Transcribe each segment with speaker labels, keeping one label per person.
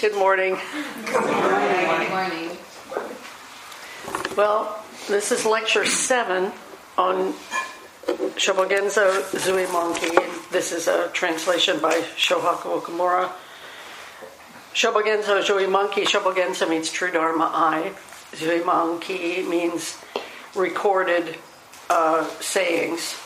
Speaker 1: Good morning.
Speaker 2: Good morning.
Speaker 1: Well, this is lecture 7 on Shobogenzo Zuimonki. This is a translation by Shohaku Okamura. Shobogenzo Zuimonki. Shobogenzo means true Dharma I. Zuimonki means recorded sayings.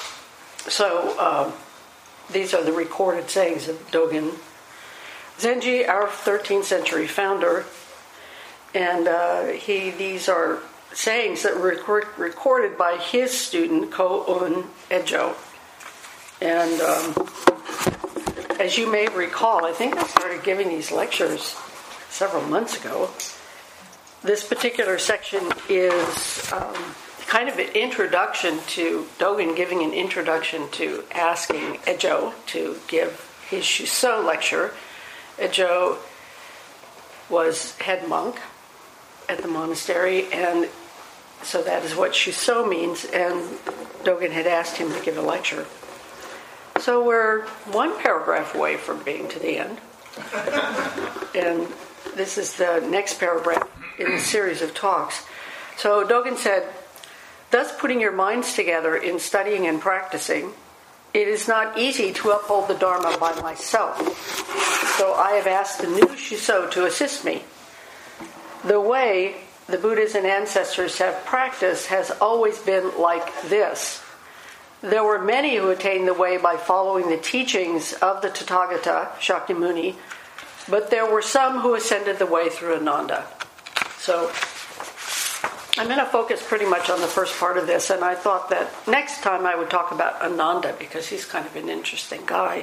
Speaker 1: So these are the recorded sayings of Dogen Zenji, our 13th century founder. And these are sayings that were recorded by his student, Ko-un Ejo. And as you may recall, I think I started giving these lectures several months ago. This particular section is kind of an introduction to Dogen, giving an introduction to asking Ejo to give his Shuso lecture. Ejo was head monk at the monastery, and so that is what Shuso means, and Dogen had asked him to give a lecture. So we're one paragraph away from being to the end. And this is the next paragraph in the series of talks. So Dogen said, "Thus putting your minds together in studying and practicing, it is not easy to uphold the Dharma by myself. So I have asked the new Shuso to assist me. The way the Buddhas and ancestors have practiced has always been like this. There were many who attained the way by following the teachings of the Tathagata, Shakyamuni, but there were some who ascended the way through Ananda." So I'm going to focus pretty much on the first part of this, and I thought that next time I would talk about Ananda because he's kind of an interesting guy.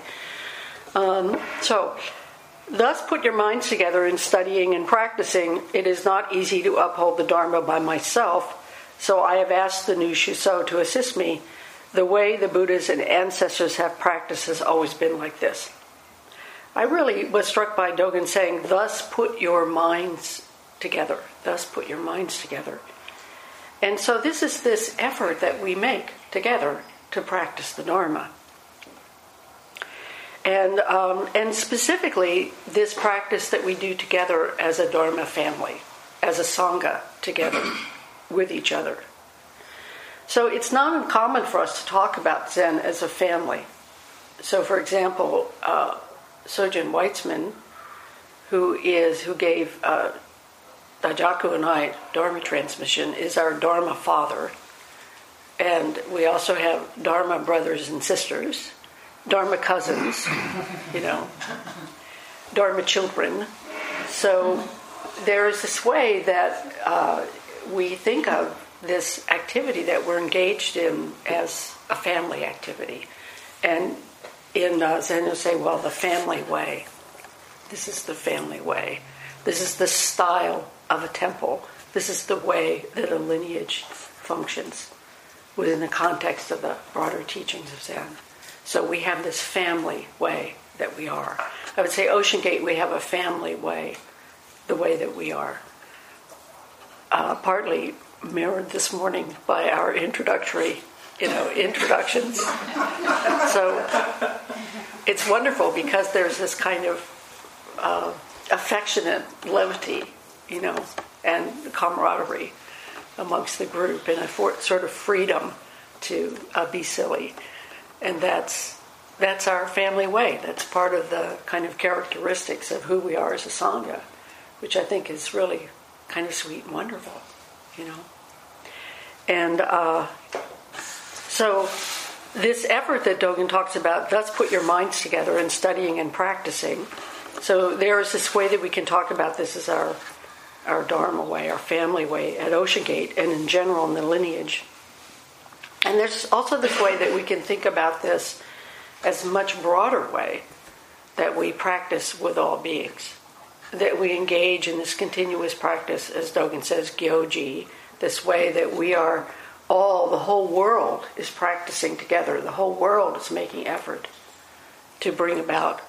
Speaker 1: Thus put your minds together in studying and practicing. It is not easy to uphold the Dharma by myself, so I have asked the new Shuso to assist me. The way the Buddhas and ancestors have practiced has always been like this. I really was struck by Dogen saying, "Thus put your minds together." Thus put your minds together. And so this is this effort that we make together to practice the Dharma. And specifically, this practice that we do together as a Dharma family, as a Sangha together with each other. So it's not uncommon for us to talk about Zen as a family. So for example, Sojun Weitzman, who gave Dajaku and I Dharma transmission, is our Dharma father. And we also have Dharma brothers and sisters, Dharma cousins, Dharma children. So there is this way that we think of this activity that we're engaged in as a family activity. And in Zen, you'll say, well, the family way. This is the family way. This is the style of a temple. This is the way that a lineage functions within the context of the broader teachings of Zen. So we have this family way that we are. I would say Ocean Gate, we have a family way, the way that we are. Partly mirrored this morning by our introductions. So it's wonderful because there's this kind of affectionate levity, and camaraderie amongst the group, and a sort of freedom to be silly. And that's our family way. That's part of the kind of characteristics of who we are as a Sangha, which I think is really kind of sweet and wonderful, And so this effort that Dogen talks about, thus put your minds together in studying and practicing. So there is this way that we can talk about this as our Dharma way, our family way at Ocean Gate, and in general in the lineage. And there's also this way that we can think about this as a much broader way that we practice with all beings. That we engage in this continuous practice, as Dogen says, Gyoji, this way that we are the whole world is practicing together. The whole world is making effort to bring about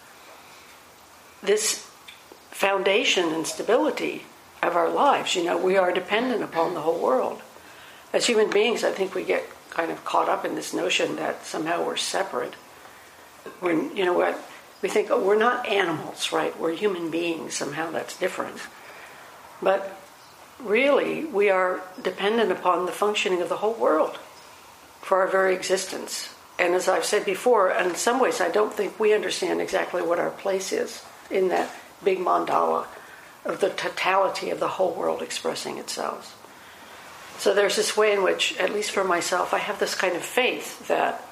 Speaker 1: this foundation and stability of our lives. We are dependent upon the whole world. As human beings, I think we get kind of caught up in this notion that somehow we're separate. When, We think, oh, we're not animals, right? We're human beings. Somehow that's different. But really, we are dependent upon the functioning of the whole world for our very existence. And as I've said before, in some ways I don't think we understand exactly what our place is in that big mandala of the totality of the whole world expressing itself. So there's this way in which, at least for myself, I have this kind of faith that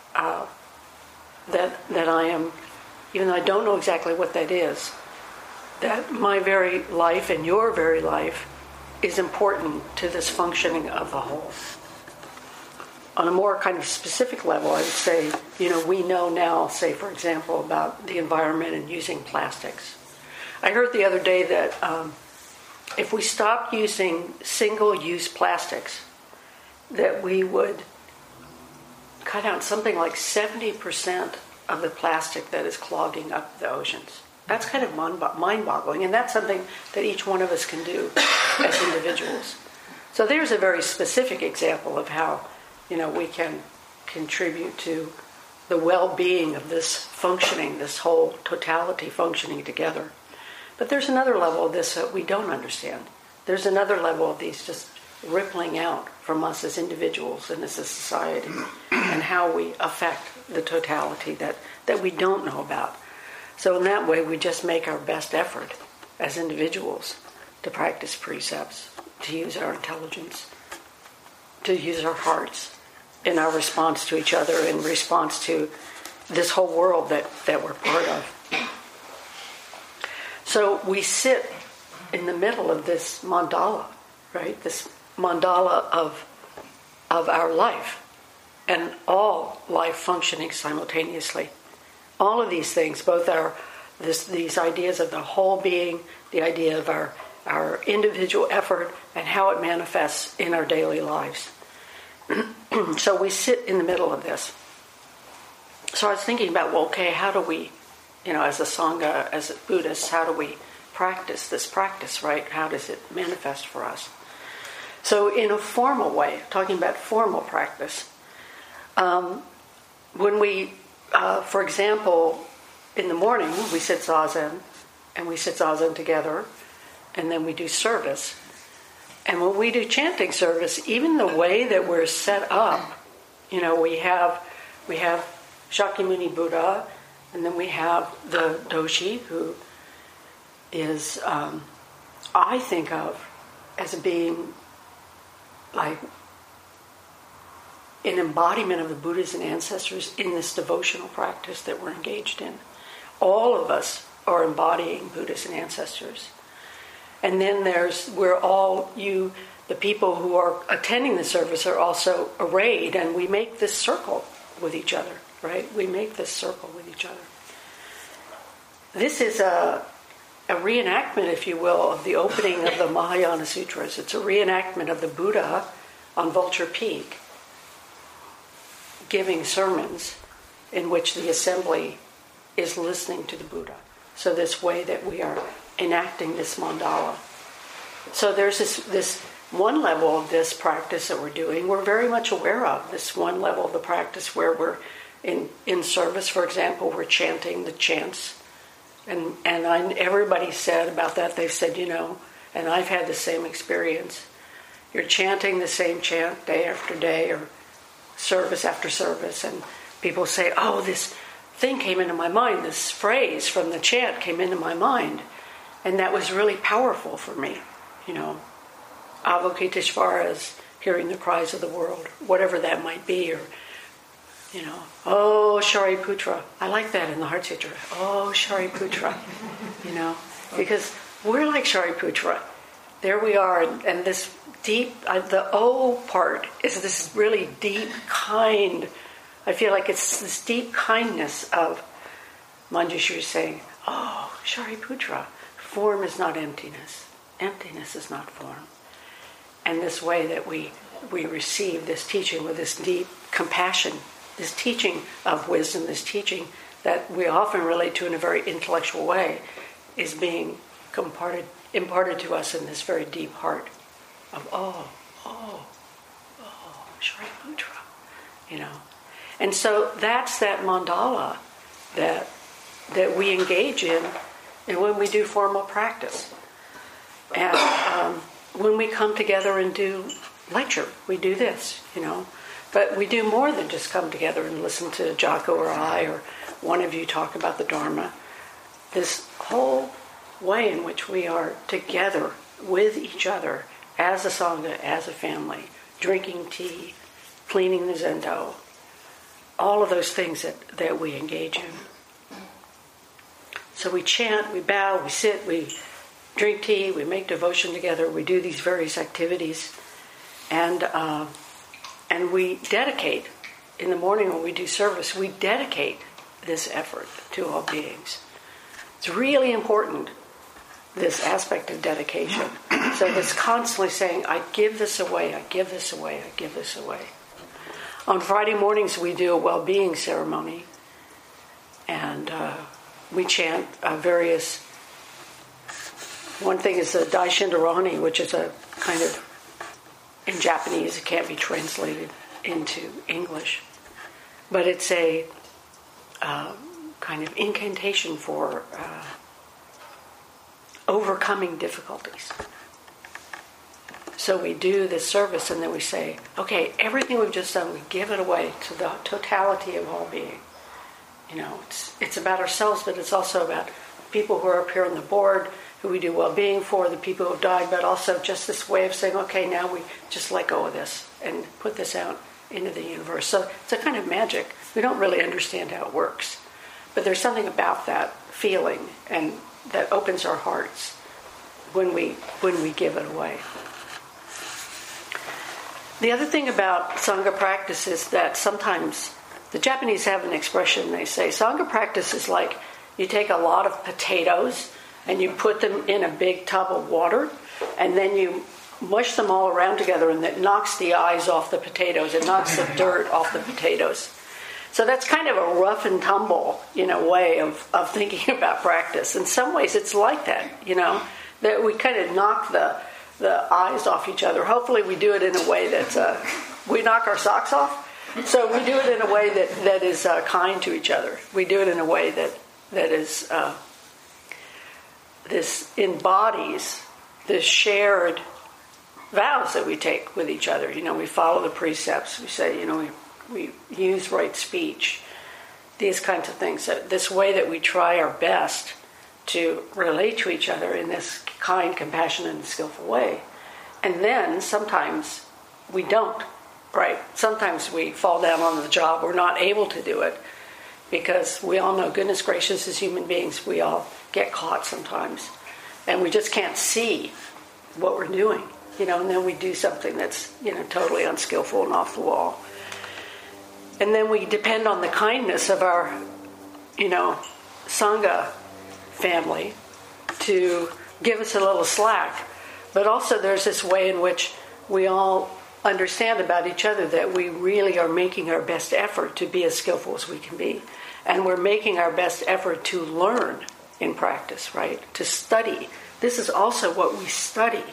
Speaker 1: that I am, even though I don't know exactly what that is, that my very life and your very life is important to this functioning of the whole. On a more kind of specific level, I would say, we know now, say, for example, about the environment and using plastics. I heard the other day that if we stopped using single-use plastics, that we would cut out something like 70% of the plastic that is clogging up the oceans. That's kind of mind-boggling, and that's something that each one of us can do as individuals. So there's a very specific example of how, we can contribute to the well-being of this functioning, this whole totality functioning together. But there's another level of this that we don't understand. There's another level of these just rippling out from us as individuals and as a society, and how we affect the totality that we don't know about. So in that way, we just make our best effort as individuals to practice precepts, to use our intelligence, to use our hearts in our response to each other, in response to this whole world that we're part of. So we sit in the middle of this mandala, right? This mandala of our life, and all life functioning simultaneously. All of these things, both these ideas of the whole being, the idea of our individual effort, and how it manifests in our daily lives. So we sit in the middle of this. So I was thinking about, how do we, as a Sangha, as Buddhists, how do we practice this practice, right? How does it manifest for us? So in a formal way, talking about formal practice, when we, for example, in the morning, we sit zazen, and we sit zazen together, and then we do service. And when we do chanting service, even the way that we're set up, we have Shakyamuni Buddha, and then we have the Doshi, who is, I think of as being like an embodiment of the Buddhas and ancestors in this devotional practice that we're engaged in. All of us are embodying Buddhas and ancestors. And then the people who are attending the service are also arrayed, and we make this circle with each other, right? We make this circle with each other. This is a reenactment, if you will, of the opening of the Mahayana Sutras. It's a reenactment of the Buddha on Vulture Peak giving sermons in which the assembly is listening to the Buddha. So this way that we are enacting this mandala. So there's this one level of this practice that we're doing, we're very much aware of. This one level of the practice where we're in service, for example, we're chanting the chants. And everybody said about that, they've said, and I've had the same experience. You're chanting the same chant day after day or service after service, and people say, this thing came into my mind, this phrase from the chant came into my mind, and that was really powerful for me. Avalokiteshvara's hearing the cries of the world, whatever that might be, or oh, Shariputra. I like that in the Heart Sutra. Oh, Shariputra. Because we're like Shariputra. There we are, and this deep, the O part is this really deep, kind, I feel like it's this deep kindness of Manjushri saying, oh, Shariputra, form is not emptiness. Emptiness is not form. And this way that we receive this teaching with this deep compassion, this teaching of wisdom, this teaching that we often relate to in a very intellectual way, is being imparted to us in this very deep heart of, Shariputra, And so that's that mandala that that we engage in and when we do formal practice. And when we come together and do lecture, we do this, But we do more than just come together and listen to Jocko or I or one of you talk about the Dharma. This whole way in which we are together with each other as a Sangha, as a family, drinking tea, cleaning the zendo, all of those things that we engage in. So we chant, we bow, we sit, we drink tea, we make devotion together, we do these various activities, and we dedicate, in the morning when we do service, we dedicate this effort to all beings. It's really important, this aspect of dedication. So it's constantly saying, I give this away, I give this away, I give this away. On Friday mornings we do a well-being ceremony, and we chant various. One thing is the Daishindarani, which is a kind of, in Japanese, it can't be translated into English, but it's a kind of incantation for overcoming difficulties. So we do this service and then we say, okay, everything we've just done, we give it away to the totality of all being. It's about ourselves, but it's also about people who are up here on the board, who we do well-being for, the people who have died, but also just this way of saying, okay, now we just let go of this and put this out into the universe. So it's a kind of magic. We don't really understand how it works, but there's something about that feeling and that opens our hearts when we give it away. The other thing about Sangha practice is that sometimes the Japanese have an expression, they say, Sangha practice is like you take a lot of potatoes and you put them in a big tub of water, and then you mush them all around together, and that knocks the eyes off the potatoes. It knocks the dirt off the potatoes. So that's kind of a rough and tumble, way of thinking about practice. In some ways it's like that, that we kind of knock the eyes off each other. Hopefully we do it in a way that we knock our socks off. So we do it in a way that is kind to each other. We do it in a way that is this embodies the shared vows that we take with each other. We follow the precepts. We say, we use right speech, these kinds of things. So this way that we try our best to relate to each other in this kind, compassionate, and skillful way. And then sometimes we don't, right? Sometimes we fall down on the job. We're not able to do it because we all know, goodness gracious, as human beings, we all get caught sometimes. And we just can't see what we're doing, and then we do something that's, totally unskillful and off the wall. And then we depend on the kindness of our, Sangha family to give us a little slack. But also there's this way in which we all understand about each other that we really are making our best effort to be as skillful as we can be. And we're making our best effort to learn in practice, right? To study. This is also what we study.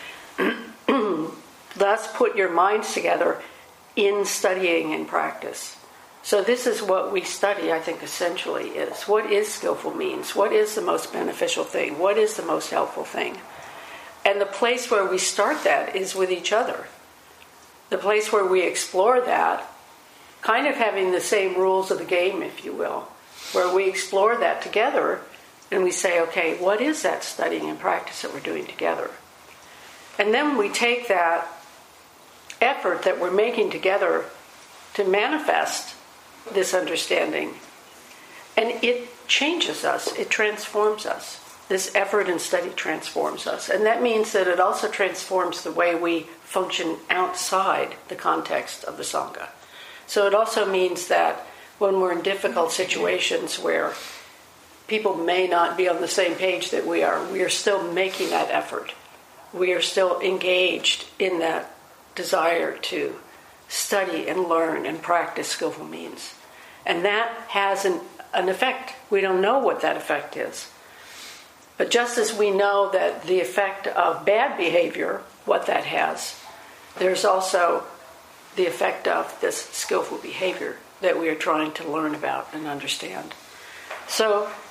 Speaker 1: Thus, put your minds together in studying in practice. So this is what we study, I think, essentially is what is skillful means? What is the most beneficial thing? What is the most helpful thing? And the place where we start that is with each other. The place where we explore that, kind of having the same rules of the game, if you will, where we explore that together and we say, okay, what is that studying and practice that we're doing together? And then we take that effort that we're making together to manifest this understanding, and it changes us, it transforms us. This effort and study transforms us, and that means that it also transforms the way we function outside the context of the Sangha. So it also means that when we're in difficult situations where people may not be on the same page that we are still making that effort. We are still engaged in that desire to study and learn and practice skillful means. And that has an effect. We don't know what that effect is. But just as we know that the effect of bad behavior, what that has, there's also the effect of this skillful behavior that we are trying to learn about and understand. So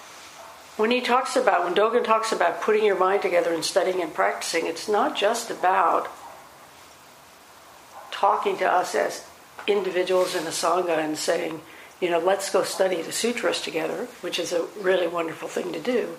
Speaker 1: when Dogen talks about putting your mind together and studying and practicing, it's not just about talking to us as individuals in a Sangha and saying, let's go study the sutras together, which is a really wonderful thing to do.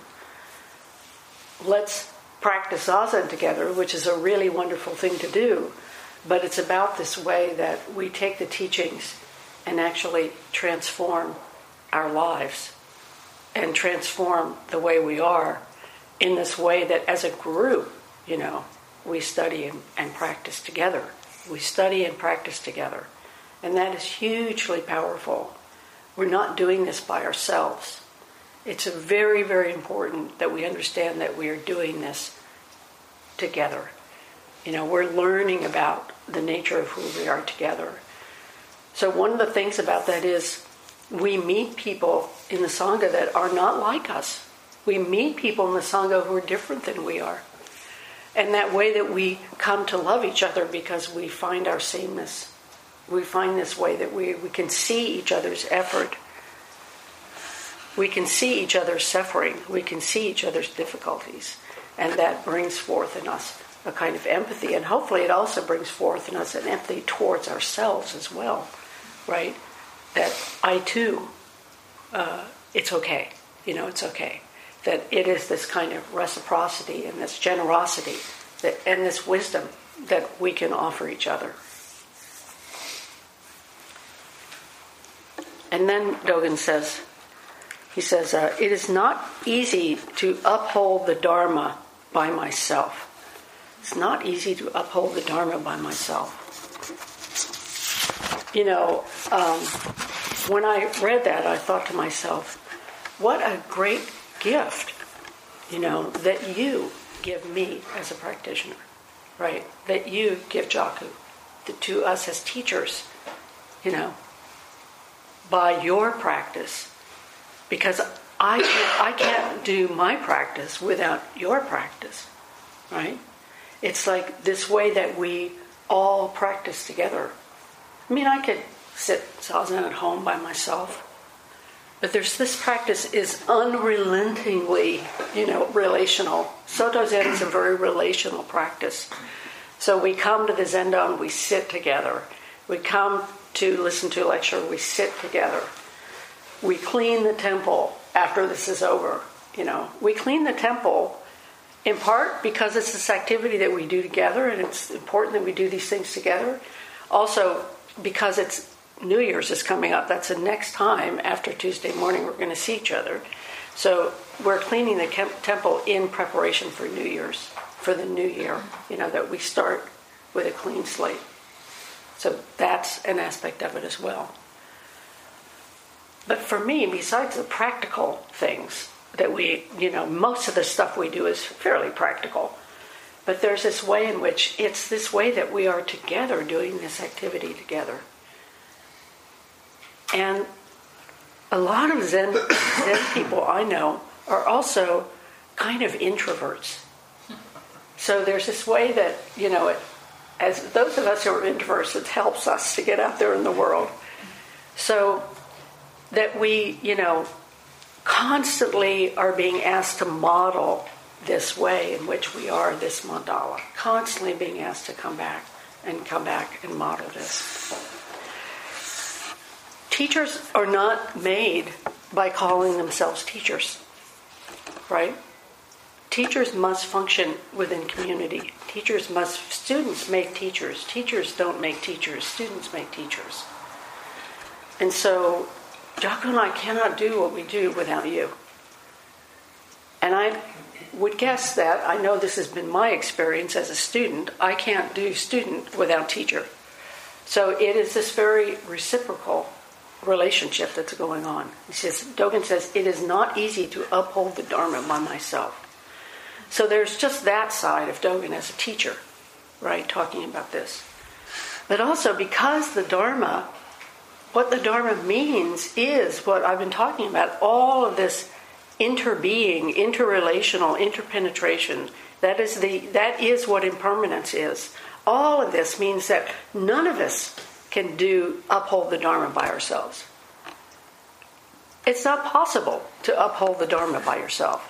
Speaker 1: Let's practice Zazen together, which is a really wonderful thing to do. But it's about this way that we take the teachings and actually transform our lives and transform the way we are in this way that as a group, we study and practice together. We study and practice together. And that is hugely powerful. We're not doing this by ourselves. It's very, very important that we understand that we are doing this together. We're learning about the nature of who we are together. So one of the things about that is we meet people in the Sangha that are not like us. We meet people in the Sangha who are different than we are. And that way that we come to love each other because we find our sameness. We find this way that we can see each other's effort. We can see each other's suffering. We can see each other's difficulties. And that brings forth in us a kind of empathy. And hopefully it also brings forth in us an empathy towards ourselves as well, right? That I too, it's okay. It's okay. That it is this kind of reciprocity and this generosity and this wisdom that we can offer each other. And then Dogen says, it is not easy to uphold the Dharma by myself. It's not easy to uphold the Dharma by myself. When I read that, I thought to myself, what a great gift, that you give me as a practitioner, right? That you give Jaku to us as teachers, by your practice. Because I can't do my practice without your practice, right? It's like this way that we all practice together. I could sit Zazen at home by myself, but this practice is unrelentingly, relational. Soto Zen is a very relational practice. So we come to the Zendong, we sit together. We come to listen to a lecture, we sit together. We clean the temple after this is over. We clean the temple in part because it's this activity that we do together, and it's important that we do these things together. Also, because it's New Year's is coming up. That's the next time after Tuesday morning we're going to see each other. So we're cleaning the temple in preparation for New Year's, for the new year, that we start with a clean slate. So that's an aspect of it as well. But for me, besides the practical things that we, most of the stuff we do is fairly practical. But there's this way in which it's this way that we are together doing this activity together. And a lot of Zen people I know are also kind of introverts. So there's this way that, as those of us who are introverts, it helps us to get out there in the world. So that we, constantly are being asked to model this way in which we are, this mandala. Constantly being asked to come back and model this. Teachers are not made by calling themselves teachers, right? Teachers must function within community. Students make teachers. Teachers don't make teachers. Students make teachers. And so Jaku and I cannot do what we do without you. And I would guess that, I know this has been my experience as a student, I can't do student without teacher. So it is this very reciprocal relationship that's going on. Dogen says, it is not easy to uphold the Dharma by myself. So there's just that side of Dogen as a teacher, right, talking about this. But also because the Dharma, what the Dharma means is what I've been talking about, all of this interbeing, interrelational, interpenetration. That is what impermanence is. All of this means that none of us can uphold the Dharma by ourselves. It's not possible to uphold the Dharma by yourself.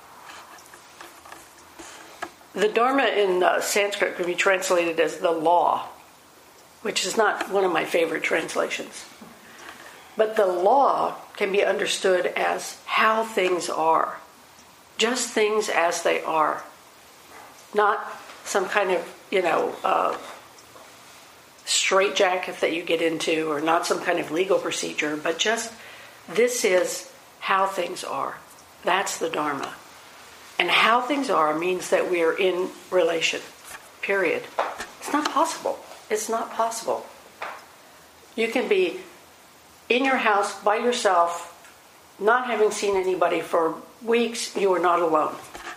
Speaker 1: The Dharma in Sanskrit can be translated as the law, which is not one of my favorite translations. But the law can be understood as how things are. Just things as they are. Not some kind of, straitjacket that you get into, or not some kind of legal procedure, but just this is how things are. That's the Dharma. And how things are means that we are in relation, period. It's not possible. It's not possible. You can be in your house by yourself, not having seen anybody for weeks. You are not alone.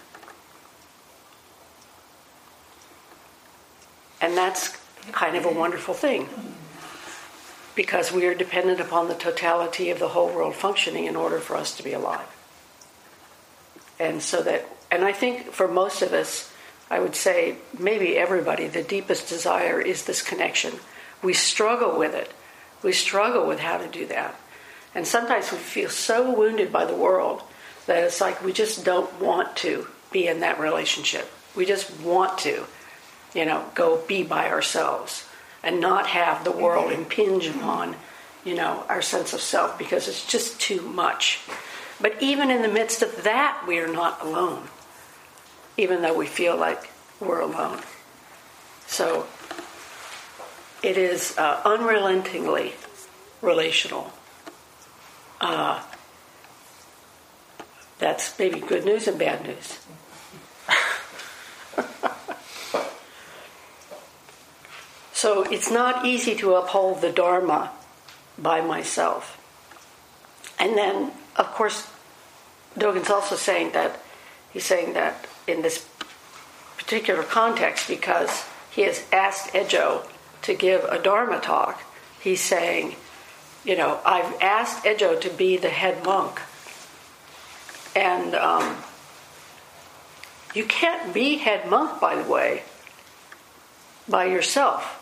Speaker 1: And that's kind of a wonderful thing, because we are dependent upon the totality of the whole world functioning in order for us to be alive. And I think for most of us, I would say maybe everybody, the deepest desire is this connection. We struggle with it. We struggle with how to do that. And sometimes we feel so wounded by the world that it's like we just don't want to be in that relationship. We just want to, go be by ourselves and not have the world impinge upon, our sense of self, because it's just too much. But even in the midst of that, we are not alone, even though we feel like we're alone. So it is unrelentingly relational. That's maybe good news and bad news. So it's not easy to uphold the Dharma by myself. And then, of course, Dogen's also saying that in this particular context, because he has asked Ejo to give a Dharma talk, he's saying, I've asked Ejo to be the head monk. And you can't be head monk, by the way, by yourself.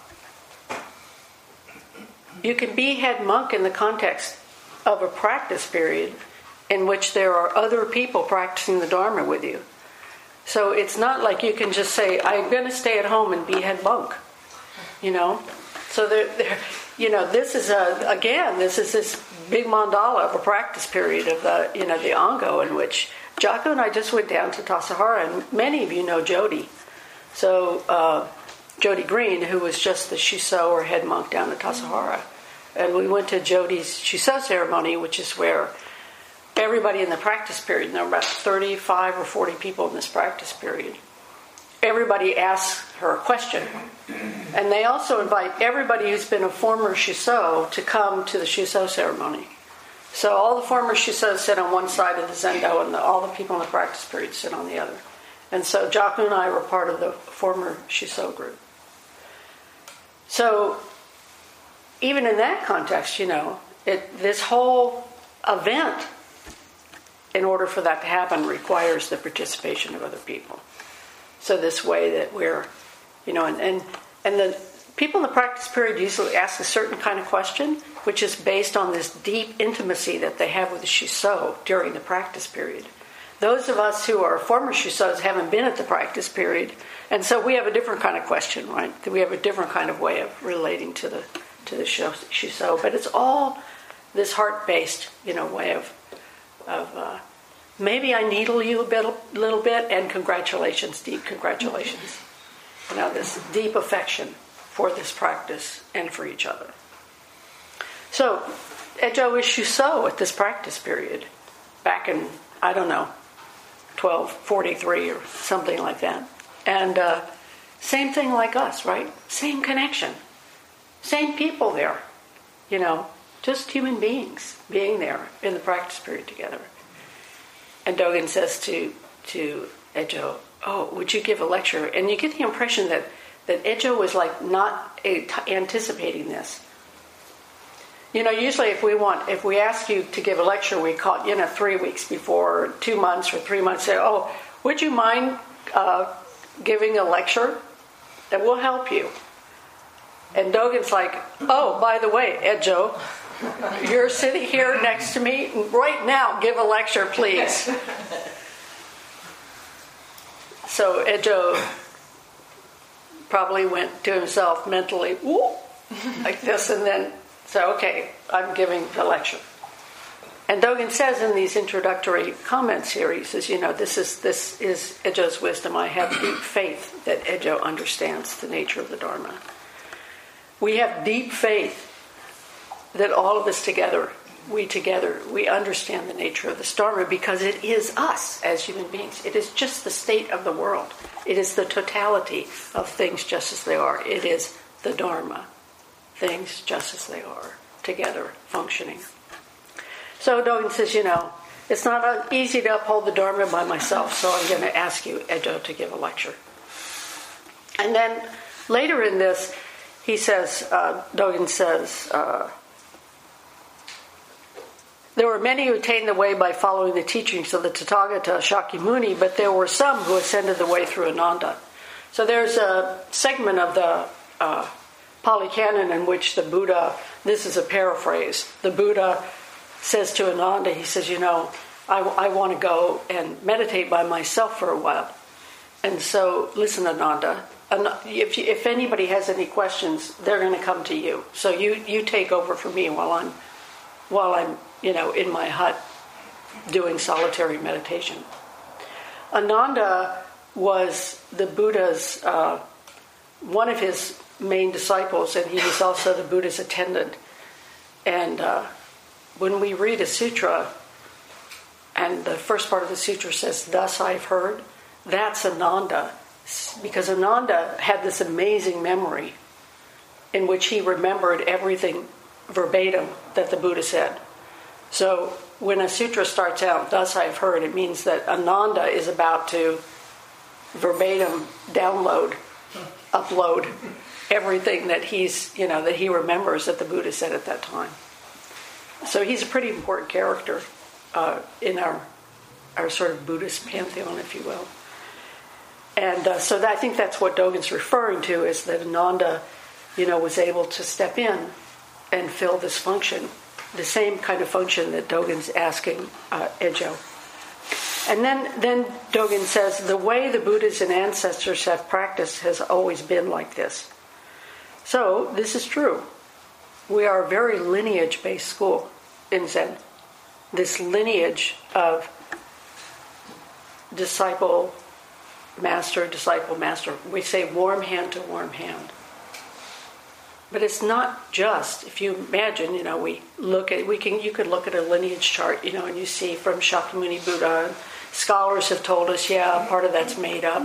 Speaker 1: You can be head monk in the context of a practice period in which there are other people practicing the Dharma with you. So it's not like you can just say, I'm going to stay at home and be head monk. So this is this big mandala of a practice period of the Ango, in which Jaco and I just went down to Tassajara, and many of you know Jody. So Jody Green, who was just the Shiso or head monk down at Tassajara. And we went to Jody's Shiso ceremony, which is where everybody in the practice period, and there were about 35 or 40 people in this practice period, everybody asks her a question. And they also invite everybody who's been a former Shiso to come to the Shiso ceremony. So all the former Shisos sit on one side of the Zendo, and all the people in the practice period sit on the other. And so Jaco and I were part of the former Shiso group. So even in that context, this whole event, in order for that to happen, requires the participation of other people. So this way that we're, and the people in the practice period usually ask a certain kind of question, which is based on this deep intimacy that they have with the Shiso during the practice period. Those of us who are former Shisos haven't been at the practice period, and so we have a different kind of question, right? We have a different kind of way of relating to the Shiso, but it's all this heart-based, way of maybe I needle you a little bit, and congratulations, deep congratulations. This deep affection for this practice and for each other. So Ejo is Shiso at this practice period, back in, 1243 or something like that. And same thing like us, right? Same connection. Same people there. Just human beings being there in the practice period together. And Dogen says to Ejo, would you give a lecture? And you get the impression that Ejo was like not anticipating this. Usually if we ask you to give a lecture, we call 3 weeks before, or 2 months or 3 months, say, would you mind giving a lecture? That will help you. And Dogen's like, by the way, Ejo, You're sitting here next to me right now. Give a lecture, please. So Ejo probably went to himself mentally, whoop, like this, and then said, okay, I'm giving the lecture. And Dogen says in these introductory comments here, he says, this is Ejo's wisdom. I have deep faith that Ejo understands the nature of the Dharma. We have deep faith that all of us together, we understand the nature of this Dharma because it is us as human beings. It is just the state of the world. It is the totality of things just as they are. It is the Dharma, things just as they are, together, functioning. So Dogen says, it's not easy to uphold the Dharma by myself, so I'm going to ask you, Ejo, to give a lecture. And then later in this, he says, Dogen says, there were many who attained the way by following the teachings of the Tathagata Shakyamuni, but there were some who ascended the way through Ananda. So there's a segment of the Pali Canon in which the Buddha, this is a paraphrase, the Buddha says to Ananda, he says, I want to go and meditate by myself for a while. And so, listen, Ananda, if anybody has any questions, they're going to come to you. So you take over for me while I'm in my hut doing solitary meditation. Ananda was the Buddha's, one of his main disciples, and he was also the Buddha's attendant. And when we read a sutra, and the first part of the sutra says, "Thus I've heard," that's Ananda, because Ananda had this amazing memory in which he remembered everything verbatim that the Buddha said. So when a sutra starts out, "Thus I've heard," it means that Ananda is about to verbatim upload everything that that he remembers that the Buddha said at that time. So he's a pretty important character in our sort of Buddhist pantheon, if you will. And so I think that's what Dogen's referring to, is that Ananda, was able to step in and fill this function, the same kind of function that Dogen's asking Ejo. And then Dogen says, the way the Buddhas and ancestors have practiced has always been like this. So this is true. We are a very lineage-based school in Zen. This lineage of disciple, master. We say warm hand to warm hand. But it's not just, if you imagine, you could look at a lineage chart, and you see from Shakyamuni Buddha, scholars have told us, part of that's made up,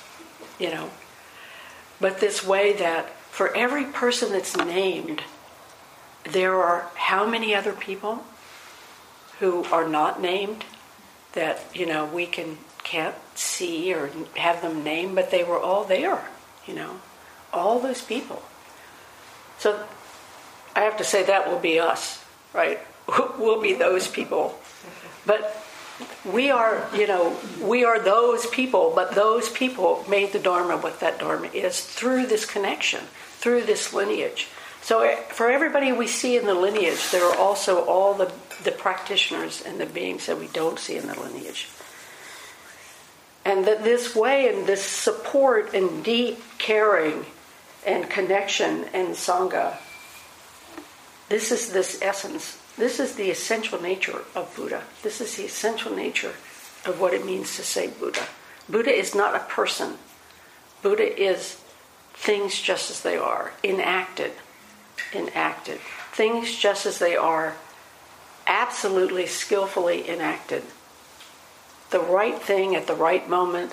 Speaker 1: But this way that for every person that's named, there are how many other people who are not named that, we can't see or have them named, but they were all there, all those people. So I have to say that will be us, right? We'll be those people. But we are those people, but those people made the Dharma what that Dharma is through this connection, through this lineage. So for everybody we see in the lineage, there are also all the practitioners and the beings that we don't see in the lineage. And that this way and this support and deep caring and connection and Sangha, this is this essence. This is the essential nature of Buddha. This is the essential nature of what it means to say Buddha. Buddha is not a person. Buddha is things just as they are, enacted. Things just as they are, absolutely skillfully enacted. The right thing at the right moment,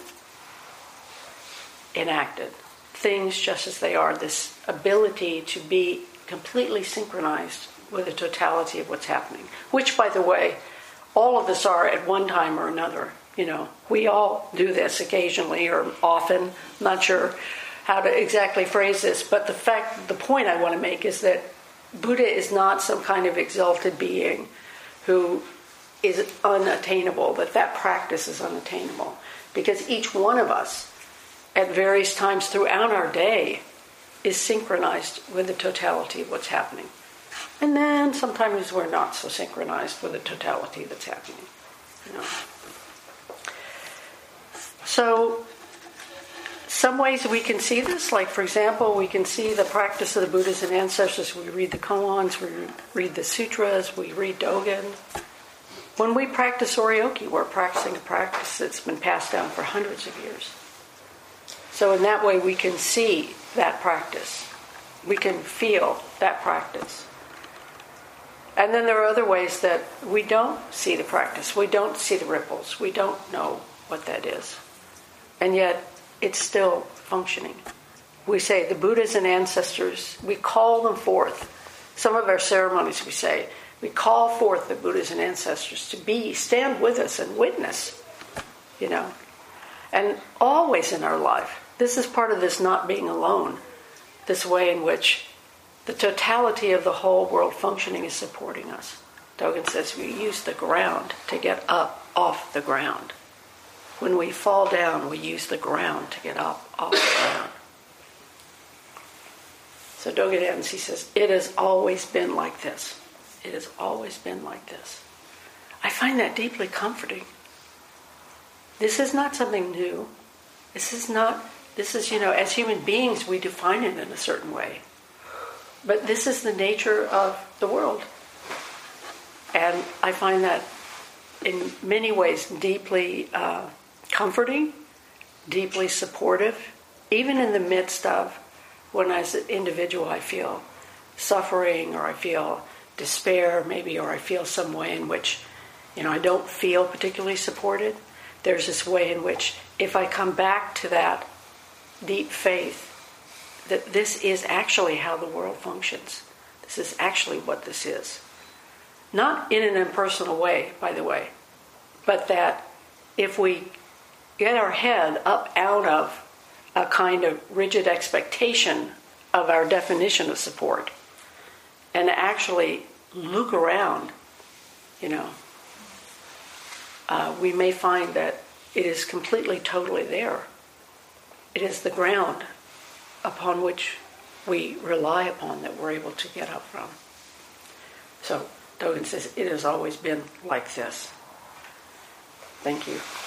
Speaker 1: enacted. Things just as they are, this ability to be completely synchronized with the totality of what's happening. Which, by the way, all of us are at one time or another. We all do this occasionally or often. I'm not sure how to exactly phrase this, but the point I want to make is that Buddha is not some kind of exalted being who is unattainable, that practice is unattainable. Because each one of us, at various times throughout our day, is synchronized with the totality of what's happening. And then sometimes we're not so synchronized with the totality that's happening. So, some ways we can see this, like for example, we can see the practice of the Buddhas and ancestors. We read the koans, we read the sutras, we read Dogen. When we practice Oryoki, we're practicing a practice that's been passed down for hundreds of years. So in that way we can see that practice. We can feel that practice. And then there are other ways that we don't see the practice. We don't see the ripples. We don't know what that is. And yet, it's still functioning. We say the Buddhas and ancestors, we call them forth. Some of our ceremonies we say, we call forth the Buddhas and ancestors to stand with us and witness, And always in our life, this is part of this not being alone, this way in which the totality of the whole world functioning is supporting us. Dogen says we use the ground to get up off the ground. When we fall down, we use the ground to get up off the ground. So Dogen ends, he says, it has always been like this. It has always been like this. I find that deeply comforting. This is not something new. This is, as human beings, we define it in a certain way. But this is the nature of the world. And I find that in many ways deeply comforting, deeply supportive, even in the midst of when as an individual I feel suffering or I feel despair maybe, or I feel some way in which, I don't feel particularly supported. There's this way in which if I come back to that deep faith that this is actually how the world functions. This is actually what this is. Not in an impersonal way, by the way, but that if we get our head up out of a kind of rigid expectation of our definition of support and actually look around, we may find that it is completely, totally there. It is the ground upon which we rely upon that we're able to get up from. So Dogen says, it has always been like this. Thank you.